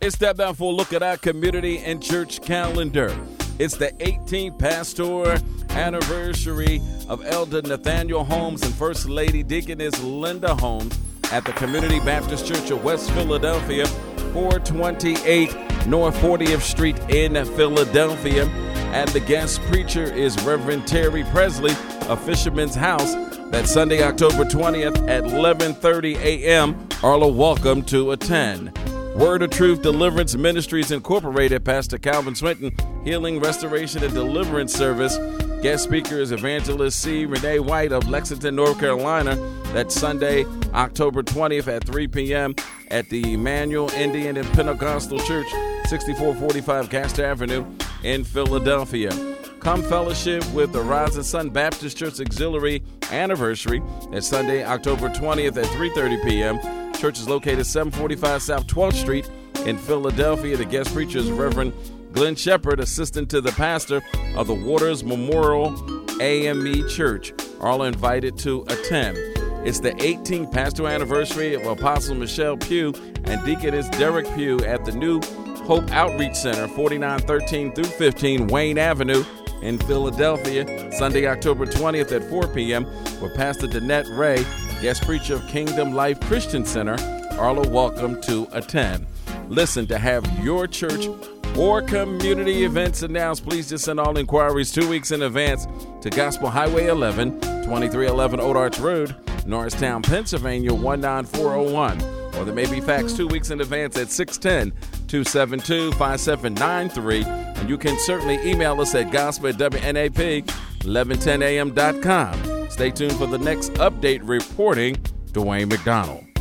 It's that time for a look at our community and church calendar. It's the 18th pastor anniversary of Elder Nathaniel Holmes and First Lady Deaconess Linda Holmes at the Community Baptist Church of West Philadelphia, 428 North 40th Street in Philadelphia. And the guest preacher is Reverend Terry Presley of Fisherman's House. That's Sunday, October 20th at 11:30 a.m. All are welcome to attend. Word of Truth Deliverance Ministries Incorporated, Pastor Calvin Swinton, Healing, Restoration, and Deliverance Service. Guest speaker is Evangelist C. Renee White of Lexington, North Carolina. That's Sunday, October 20th at 3 p.m. at the Emmanuel Indian and Pentecostal Church, 6445 Castor Avenue in Philadelphia. Come fellowship with the Rising Sun Baptist Church Auxiliary Anniversary. That's Sunday, October 20th at 3:30 p.m. Church is located 745 South 12th Street in Philadelphia. The guest preacher is Reverend Glenn Shepard, assistant to the pastor of the Waters Memorial AME Church. All invited to attend. It's the 18th pastoral anniversary of Apostle Michelle Pugh and Deaconess Derek Pugh at the New Hope Outreach Center, 4913 through 15 Wayne Avenue in Philadelphia. Sunday, October 20th at 4 p.m. with Pastor Danette Ray, guest preacher of Kingdom Life Christian Center. All are welcome to attend. Listen, to have your church or community events announced, please just send all inquiries 2 weeks in advance to Gospel Highway 11, 2311 Old Arch Road, Norristown, Pennsylvania, 19401. Or there may be fax 2 weeks in advance at 610-272-5793. And you can certainly email us at gospel@WNAP1110am.com. Stay tuned for the next update reporting. Dwayne McDonald.